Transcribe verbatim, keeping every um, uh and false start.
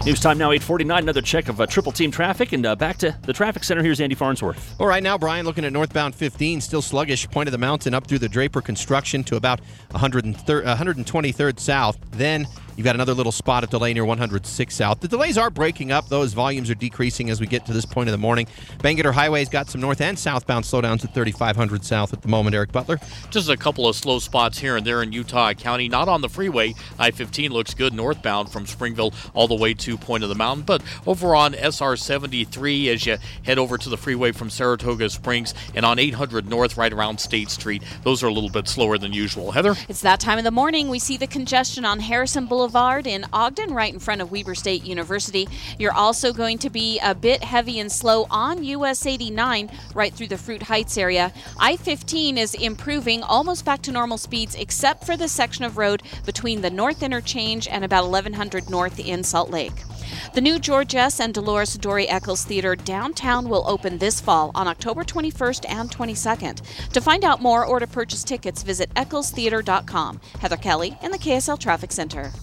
News time now, eight forty-nine. Another check of uh, triple team traffic. And uh, back to the traffic center. Here's Andy Farnsworth. All right, now, Brian, looking at northbound fifteen, still sluggish. Point of the Mountain up through the Draper Construction to about one hundred twenty-third south. Then you've got another little spot of delay near one hundred six south. The delays are breaking up, though, as volumes are decreasing as we get to this point of the morning. Bangerter Highway's got some north and southbound slowdowns at thirty-five hundred south at the moment. Eric Butler. Just a couple of slow spots here and there in Utah County. Not on the freeway. I fifteen looks good northbound from Springville all the way to Point of the Mountain. But over on S R seventy-three as you head over to the freeway from Saratoga Springs and on eight hundred north right around State Street, those are a little bit slower than usual. Heather? It's that time of the morning. We see the congestion on Harrison Boulevard in Ogden right in front of Weber State University. You're also going to be a bit heavy and slow on U S eighty-nine right through the Fruit Heights area. I fifteen is improving almost back to normal speeds except for the section of road between the North Interchange and about eleven hundred north in Salt Lake. The new George S. and Dolores Dory Eccles Theater downtown will open this fall on October twenty-first and twenty-second. To find out more or to purchase tickets, visit eccles theater dot com. Heather Kelly in the K S L Traffic Center.